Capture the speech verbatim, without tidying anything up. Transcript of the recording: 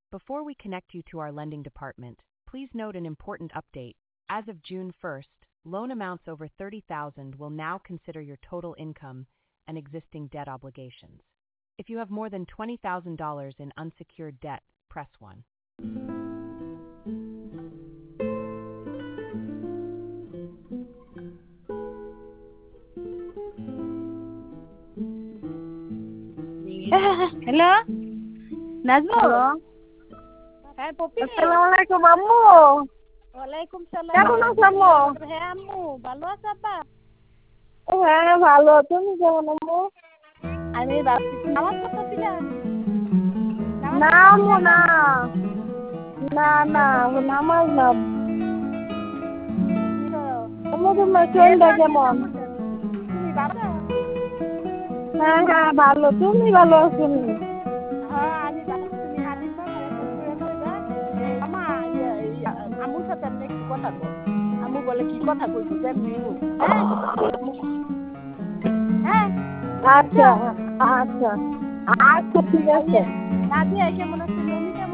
Before we connect you to our lending department, please note an important update. As of June first, loan amounts over thirty thousand dollars will now consider your total income and existing debt obligations. If you have more than twenty thousand dollars in unsecured debt, press one. Hello Nazmul. হ্যাঁ পপি। আসসালামু আলাইকুম আম্মু। ওয়ালাইকুম সালাম। কেমন আছো আম্মু? হ্যাঁ আম্মু ভালো আছো আপা? হ্যাঁ ভালো, তুমি কেমন আম্মু? আমি ভাবছি নামাজ পড়তেছিলা? না আম্মু না, না না নামাজ না। আম্মু তোমার শরীরটা কেমন? তুমি ভালো? হ্যাঁ হ্যাঁ ভালো, তুমি ভালো আছো নি? হ্যাঁ আমি ভালো। তুমি হালিমা ভালো কইবা আমা আম্মুর সাথে আমি একটু কথা কই। আম্মু বলে কি কথা কইবো যেমনি হোক। হ্যাঁ আচ্ছা আচ্ছা আচ্ছা ঠিক আছে। নাদিয়া কেমন আছে? মমি কেমন